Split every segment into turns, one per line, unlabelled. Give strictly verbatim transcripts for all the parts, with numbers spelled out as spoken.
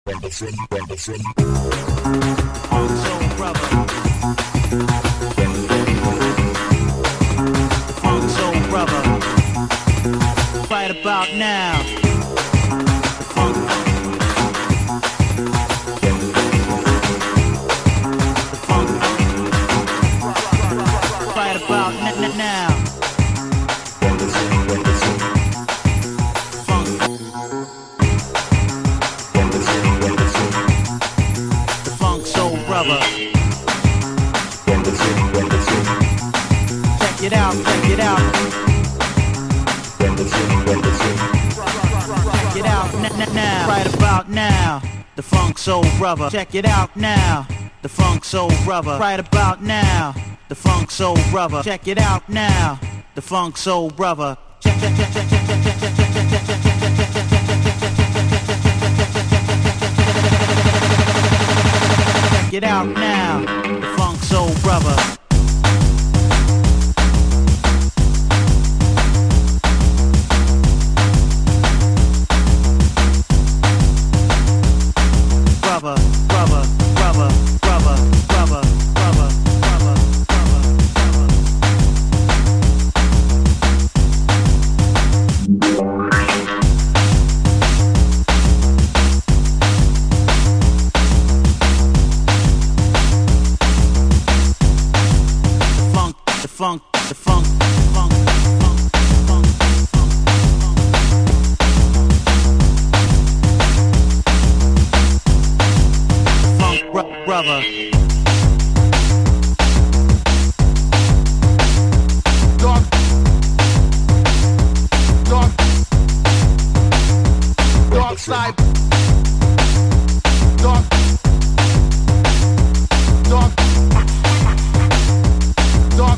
Right about now. Right about n- now. The Funk Soul Brother. Check it out, check it out. Check it out n- n- now. Right about now. The Funk Soul Brother. Check it out now. The Funk Soul Brother. Right about now. The Funk Soul Brother. Check it out now. The Funk Soul Brother. Check check check check check check check check check check check check check it out now. The Funk Soul Brother. Brother, brother, brother, brother, brother, brother, brother, The funk, the funk, the funk, the funk, the funk, the funk, the funk, funk, bro- brother.
Dark, dark, dark side, dark, dark, dark,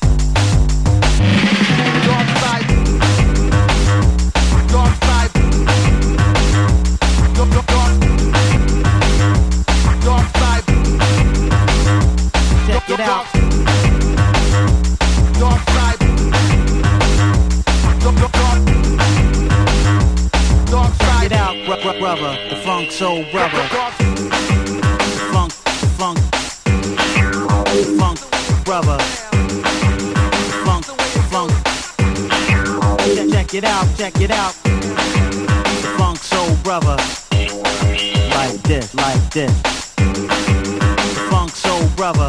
dark side, dark side, dark, dark, dark side.
Check it out.
Dark side. Dark, dark, dark. Dark side.
Check it out, bro- bro- brother. The Funk Soul Brother.
Dark,
The funk, the funk, the funk, brother. The funk, the funk. Check, check it out, check it out. The Funk Soul Brother. Like this, like this. The Funk Soul Brother.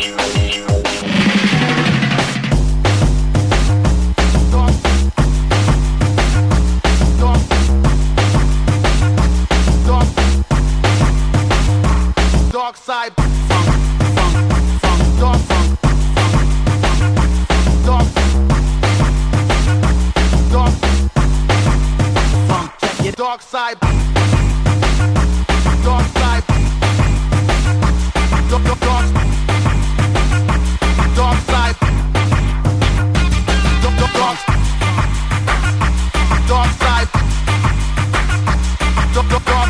dark, dark, dark, dark side.
Funk, funk, funk,
Dark,
funk,
dark, dark,
funk. Check it.
dark side. Dark side. Dark, dark, dark, dark side. Dark, dark, dark, dark side. Dark, dark, dark,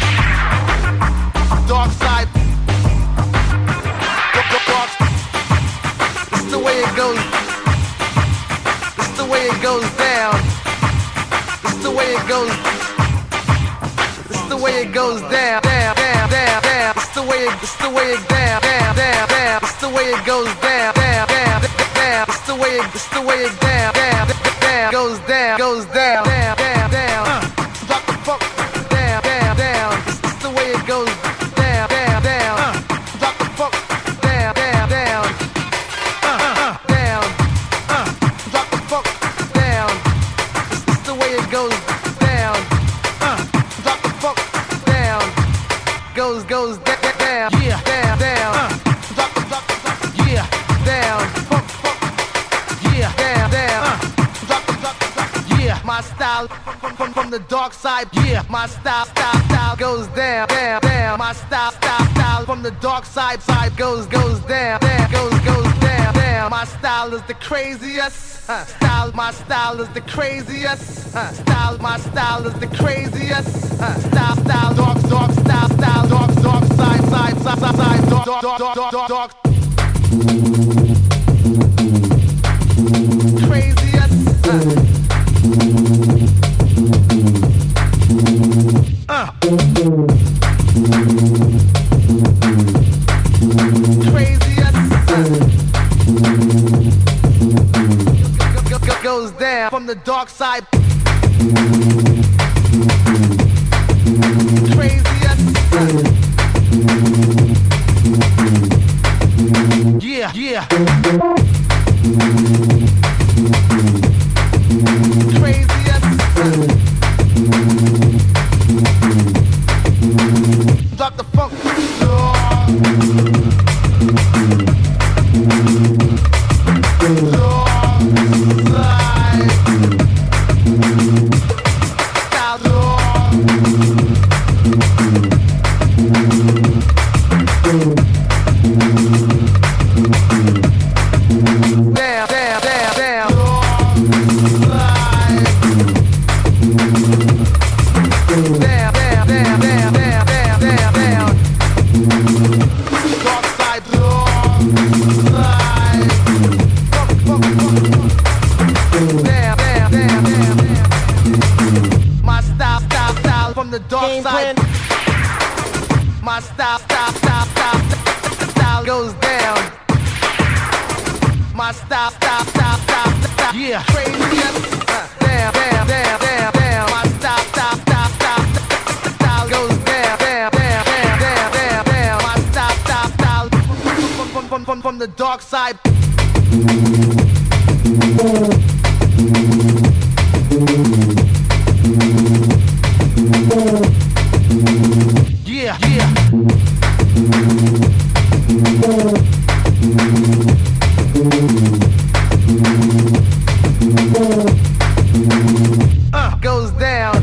dark side. Dark, dark, dark. This is the way it goes. This is the way it goes down. This is the way it goes. This is the way it goes down, down, down, down, down. This is the way it, this is the way it down, down, down, down. This is the way it goes down, down, down, down. This is the way it, this is the way it down, down, down. Goes down, goes down, down, down, down. Drop the fuck down, down, down. This is the way it goes down, down, down. Drop the fuck down, down, down, down. Drop the fuck down. This is the way it goes down. Drop the fuck down. Goes, goes down, down,
Yeah.
down, down. Drop the, drop the, drop the,
Yeah,
down. Fuck, fuck,
yeah,
down, down. Drop the, drop the, drop the.
yeah.
My style from, from, from the dark side. Yeah. My style, style, style goes down, down, down. My style, style, style from the dark side, side goes, goes down, down, goes, goes down, down. My style is the craziest. Uh, style, my style is the craziest. Uh, style, my style is the craziest. Uh, style, style, dark, dark, style, style, dark, dark, side, side, side, side, side, dark, dark, dark, dark, dark, dark. Craziest. Uh. Uh. Goes down from the dark side. Craziest. Yeah, yeah. Craziest. Drop the funk. My style, style, style, style, style goes down. My style, style, style, style, style. Yeah, crazy. Down, down, down, down, down. My style, style, style, style, style goes down, down, down, down, down, down, down. My style, style, style from from from from, from the dark side. Yeah, yeah. Uh, goes down.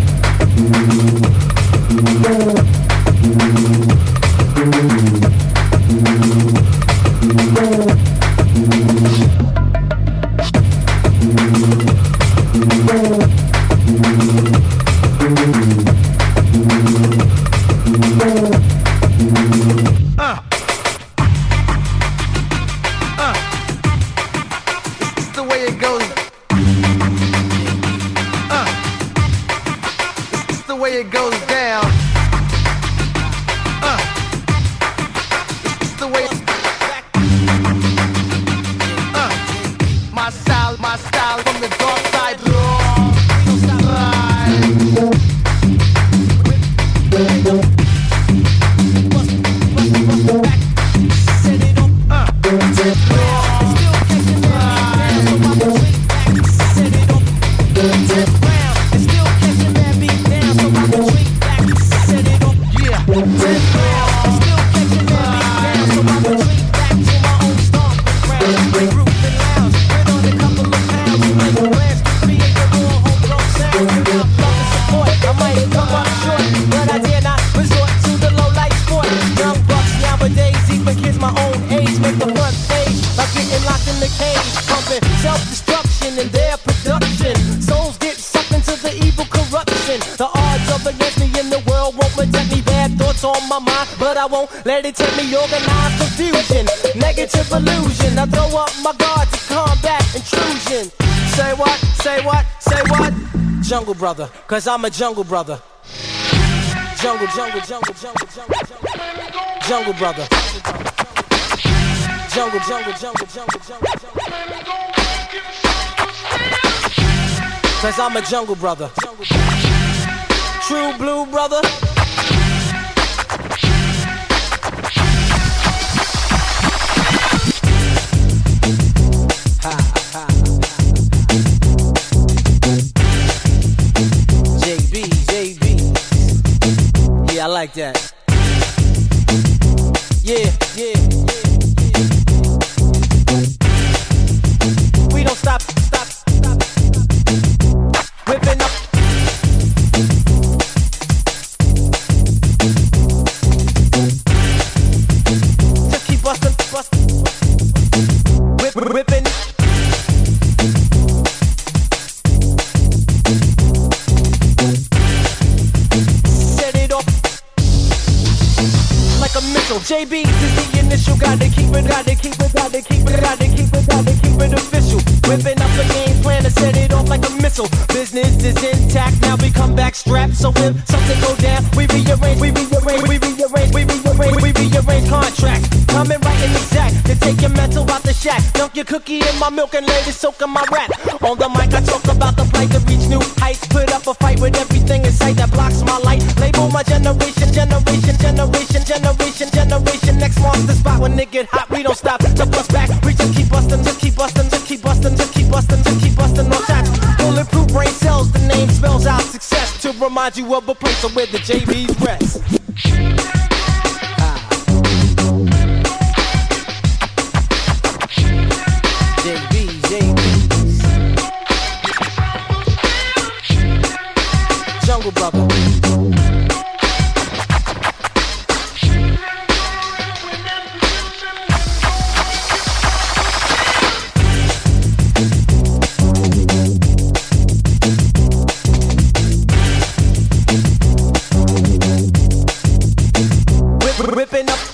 Let it take me organized confusion, negative illusion. I throw up my guard to combat intrusion. Say what, say what, say what? Jungle brother, cause I'm a jungle brother. Jungle, jungle, jungle, jungle, jungle, jungle. Jungle brother. Jungle, jungle, jungle, jungle, jungle, jungle. Cause I'm a jungle brother. True blue brother. I like that. Yeah, yeah, yeah, yeah. We don't stop, stop, stop. Whipping up. Just keep bustin', bustin'. Whip, whipping. J B is the initial, gotta keep it, gotta keep it, gotta keep it, gotta keep it, gotta keep it official. Whipping up a game plan to set it off like a missile. Business is intact, now we come back strapped. So if something go down, we rearrange, we rearrange, we rearrange. about the shack. Dunk your cookie in my milk and let it soak in my rap. On the mic, I talk about the plight to reach new heights. Put up a fight with everything in sight that blocks my light. Label my generation, generation, generation, generation, generation. Next monster spot when it get hot, we don't stop. To bust back, we just keep bustin', just keep bustin', just keep bustin', just keep bustin', just keep bustin' no shots. Bulletproof brain cells, the name spells out success. To remind you of a place where the J B's rest. J B's, J B's. Jungle Brother. Whipping up.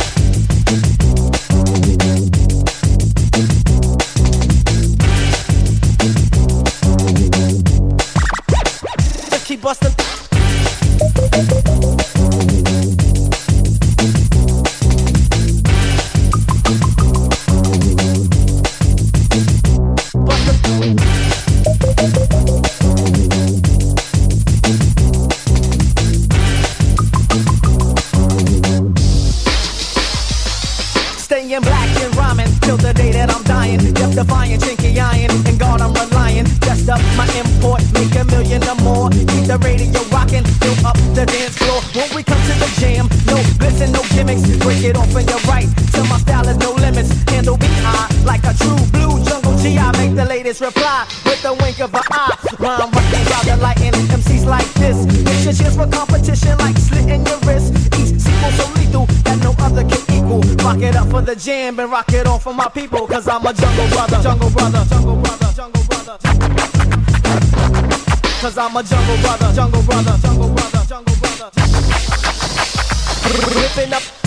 Just keep busting. Staying black and rhyming till the day that I'm dying. Death defying, chinky iron, and God I'm relying. Dressed up my import, make a million or more. Keep the radio rocking, fill up the dance floor. When we come to the jam, no bliss and no gimmicks. Break it off and you're right, till my style is no limits. Handle me high, like a true blue jungle G. I make the latest reply, with the wink of an eye. Rhyme rocking, rather lighting, M Cs like this. It's your chance for competition, like slitting your wrist. Each sequel so lethal, that no other can equal. Rock it up for the jam and rock it on for my people. Cause I'm a jungle brother, jungle brother, jungle brother, jungle brother. Cause I'm a jungle brother, jungle brother, jungle brother, jungle brother. Ripping up.